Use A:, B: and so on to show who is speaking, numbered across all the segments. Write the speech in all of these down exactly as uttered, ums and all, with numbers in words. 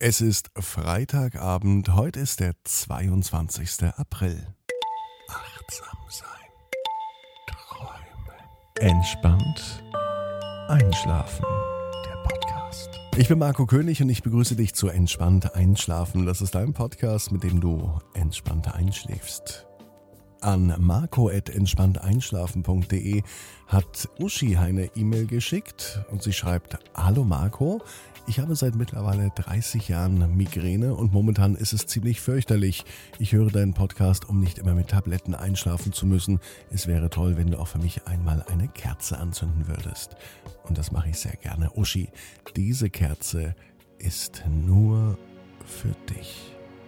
A: Es ist Freitagabend, heute ist der zweiundzwanzigster April. Achtsam sein, träumen, entspannt einschlafen. Der Podcast. Ich bin Marco König und ich begrüße dich zu Entspannt Einschlafen. Das ist dein Podcast, mit dem du entspannt einschläfst. An marco at entspannt einschlafen punkt de hat Uschi eine E-Mail geschickt und sie schreibt: Hallo Marco, ich habe seit mittlerweile dreißig Jahren Migräne und momentan ist es ziemlich fürchterlich. Ich höre deinen Podcast, um nicht immer mit Tabletten einschlafen zu müssen. Es wäre toll, wenn du auch für mich einmal eine Kerze anzünden würdest. Und das mache ich sehr gerne. Uschi, diese Kerze ist nur für dich.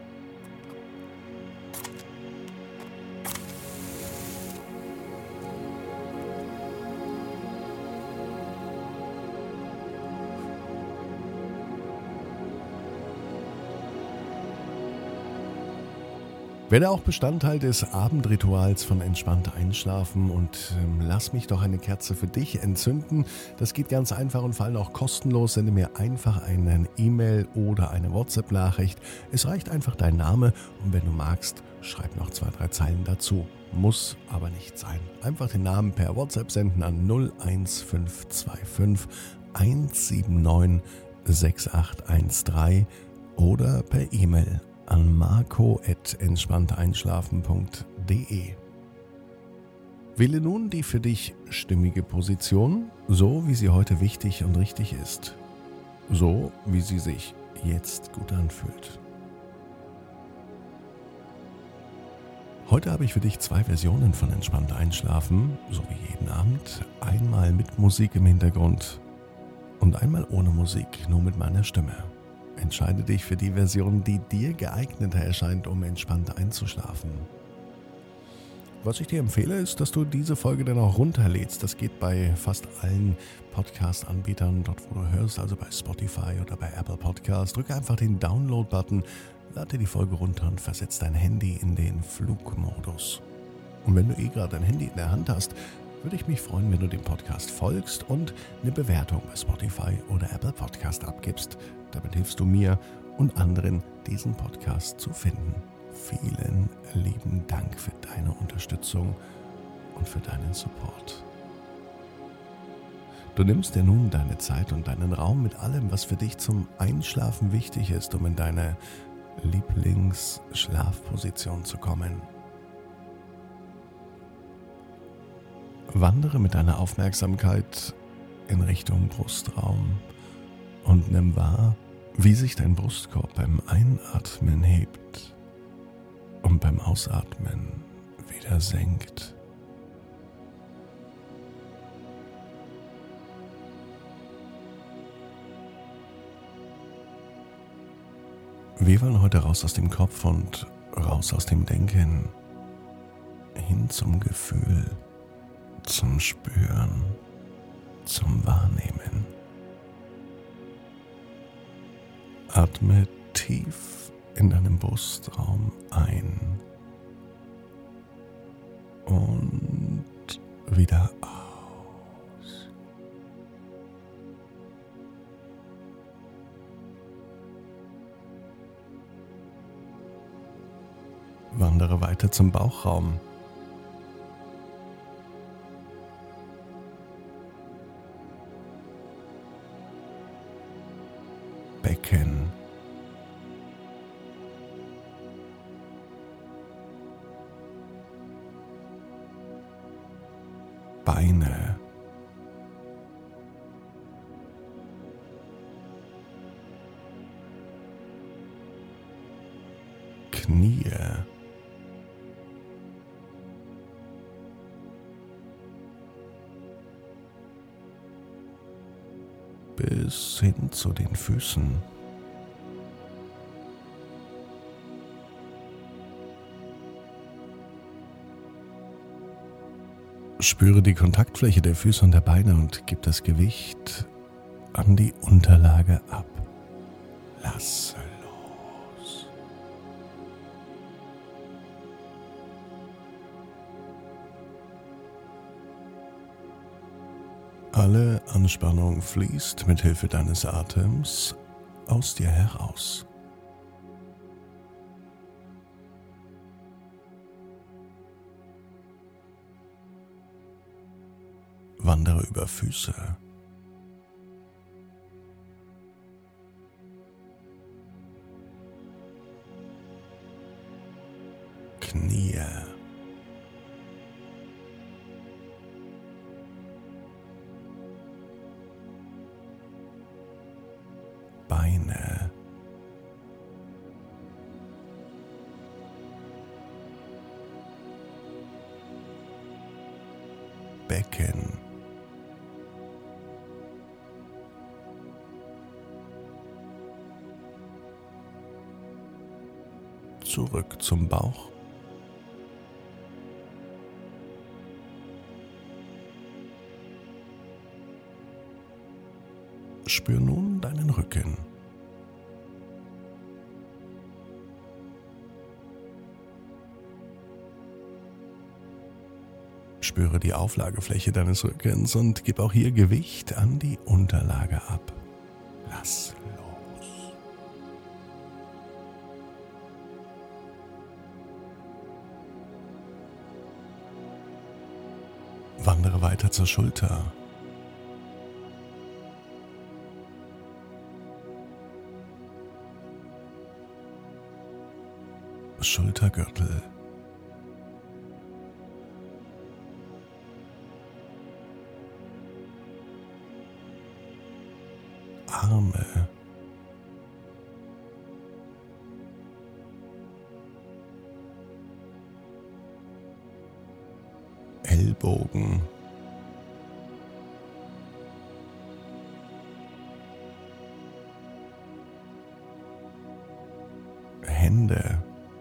A: Werde auch Bestandteil des Abendrituals von Entspannt Einschlafen und ähm, lass mich doch eine Kerze für dich entzünden. Das geht ganz einfach und vor allem auch kostenlos. Sende mir einfach eine E-Mail oder eine WhatsApp-Nachricht. Es reicht einfach dein Name und wenn du magst, schreib noch zwei, drei Zeilen dazu. Muss aber nicht sein. Einfach den Namen per WhatsApp senden an null eins fünf zwei fünf eins sieben neun sechs acht eins drei oder per E-Mail an marco at entspannt einschlafen punkt de. Wähle nun die für dich stimmige Position, so wie sie heute wichtig und richtig ist. So wie sie sich jetzt gut anfühlt. Heute habe ich für dich zwei Versionen von Entspannt Einschlafen, so wie jeden Abend. Einmal mit Musik im Hintergrund und einmal ohne Musik, nur mit meiner Stimme. Entscheide dich für die Version, die dir geeigneter erscheint, um entspannt einzuschlafen. Was ich dir empfehle, ist, dass du diese Folge dann auch runterlädst. Das geht bei fast allen Podcast-Anbietern, dort wo du hörst, also bei Spotify oder bei Apple Podcasts. Drücke einfach den Download-Button, lade dir die Folge runter und versetz dein Handy in den Flugmodus. Und wenn du eh gerade dein Handy in der Hand hast, würde ich mich freuen, wenn du dem Podcast folgst und eine Bewertung bei Spotify oder Apple Podcast abgibst. Damit hilfst du mir und anderen, diesen Podcast zu finden. Vielen lieben Dank für deine Unterstützung und für deinen Support. Du nimmst dir nun deine Zeit und deinen Raum mit allem, was für dich zum Einschlafen wichtig ist, um in deine Lieblingsschlafposition zu kommen. Wandere mit deiner Aufmerksamkeit in Richtung Brustraum und nimm wahr, wie sich dein Brustkorb beim Einatmen hebt und beim Ausatmen wieder senkt. Wir wollen heute raus aus dem Kopf und raus aus dem Denken, hin zum Gefühl, zum Spüren, zum Wahrnehmen. Atme tief in deinem Brustraum ein und wieder aus. Wandere weiter zum Bauchraum. Becken. Beine. Knie. Bis hin zu den Füßen. Spüre die Kontaktfläche der Füße und der Beine und gib das Gewicht an die Unterlage ab. Lasse los. Alle Anspannung fließt mit Hilfe deines Atems aus dir heraus. Wandere über Füße, Knie, Beine, Becken, zurück zum Bauch, spür nun deinen Rücken. Spüre die Auflagefläche deines Rückens und gib auch hier Gewicht an die Unterlage ab. Lass los. Wandere weiter zur Schulter. Schultergürtel, Arme, Ellbogen, Hände,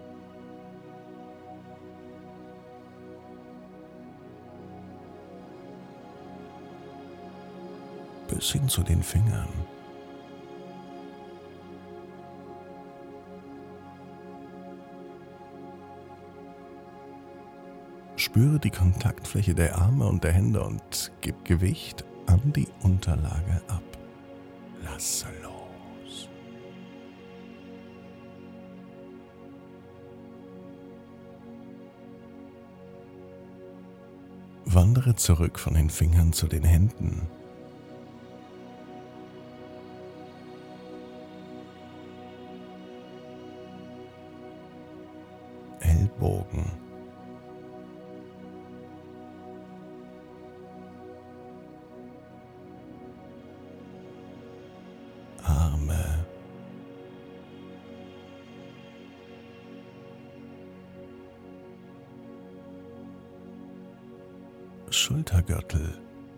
A: bis hin zu den Fingern. Spüre die Kontaktfläche der Arme und der Hände und gib Gewicht an die Unterlage ab. Lass los. Wandere zurück von den Fingern zu den Händen. Ellbogen, Arme, Schultergürtel,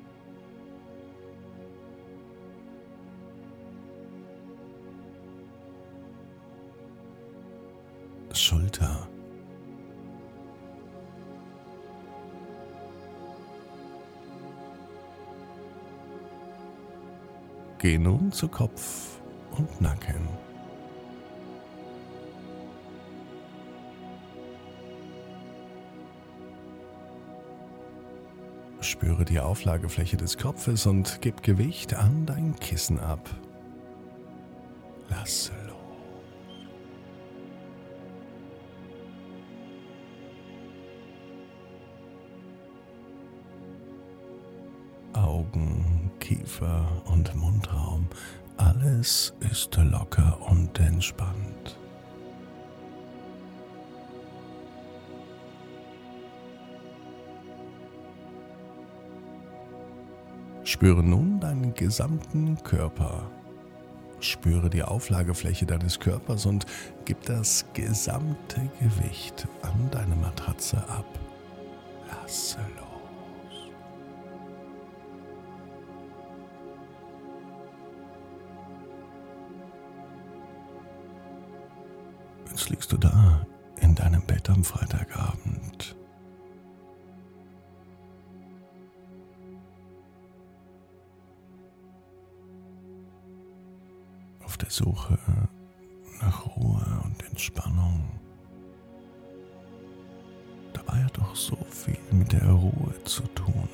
A: Schulter, geh nun zu Kopf und Nacken. Spüre die Auflagefläche des Kopfes und gib Gewicht an dein Kissen ab. Lass los. Augen, Kiefer und Mundraum, alles ist locker und entspannt. Spüre nun deinen gesamten Körper. Spüre die Auflagefläche deines Körpers und gib das gesamte Gewicht an deine Matratze ab. Lasse los. Jetzt liegst du da in deinem Bett am Freitagabend. Auf der Suche nach Ruhe und Entspannung. Dabei hat doch so viel mit der Ruhe zu tun.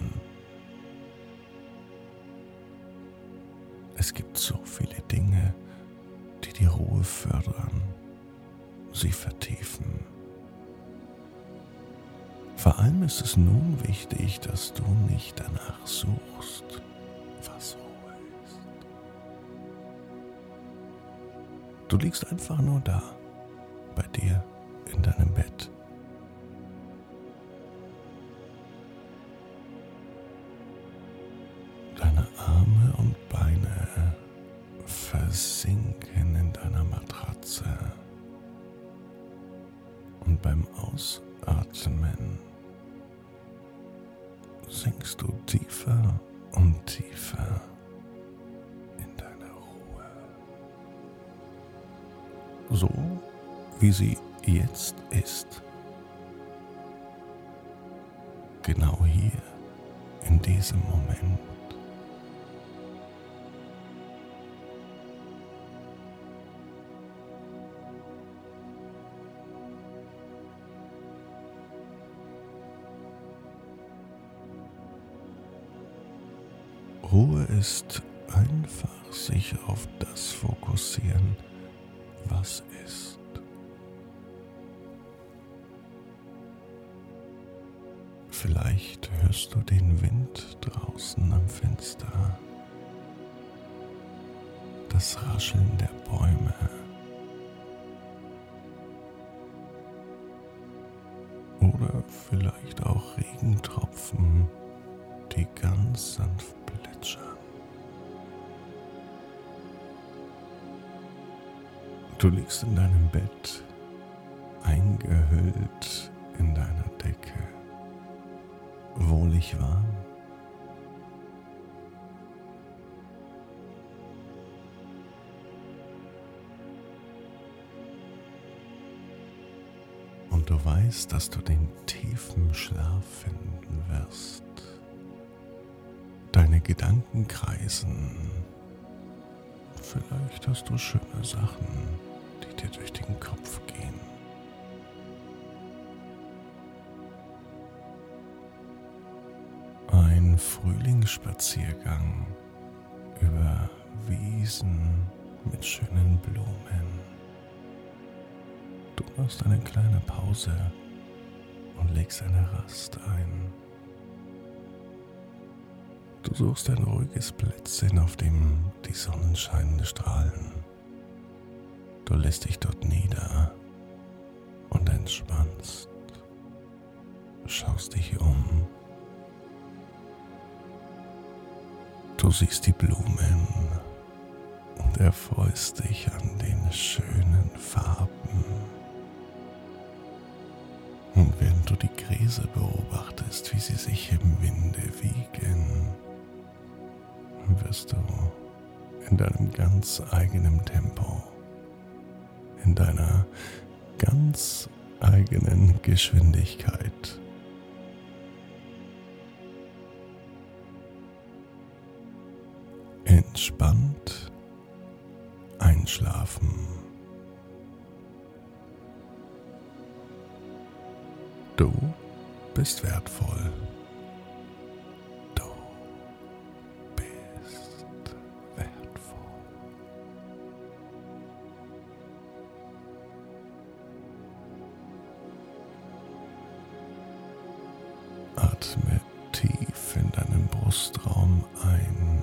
A: Es gibt so viele Dinge, die Ruhe fördern, sie vertiefen. Vor allem ist es nun wichtig, dass du nicht danach suchst, was Ruhe ist. Du liegst einfach nur da, bei dir in deinem Bett. Deine Arme und Beine versinken in deiner Matratze. Und beim Ausatmen sinkst du tiefer und tiefer in deine Ruhe. So wie sie jetzt ist. Genau hier, in diesem Moment. Ruhe ist einfach sich auf das fokussieren, was ist. Vielleicht hörst du den Wind draußen am Fenster, das Rascheln der Bäume. Oder vielleicht auch Regentropfen, die ganz sanft plätschern. Du liegst in deinem Bett, eingehüllt in deiner Decke, wohlig warm. Und du weißt, dass du den tiefen Schlaf finden wirst. Deine Gedanken kreisen. Vielleicht hast du schöne Sachen, die dir durch den Kopf gehen. Ein Frühlingsspaziergang über Wiesen mit schönen Blumen. Du machst eine kleine Pause und legst eine Rast ein. Du suchst ein ruhiges Plätzchen, auf dem die Sonnenscheine strahlen. Du lässt dich dort nieder und entspannst. Schaust dich um. Du siehst die Blumen und erfreust dich an den schönen Farben. Und während du die Gräser beobachtest, wie sie sich im Winde wiegen, wirst du in deinem ganz eigenen Tempo, in deiner ganz eigenen Geschwindigkeit entspannt einschlafen. Du bist wertvoll. Du bist wertvoll. Atme tief in deinen Brustraum ein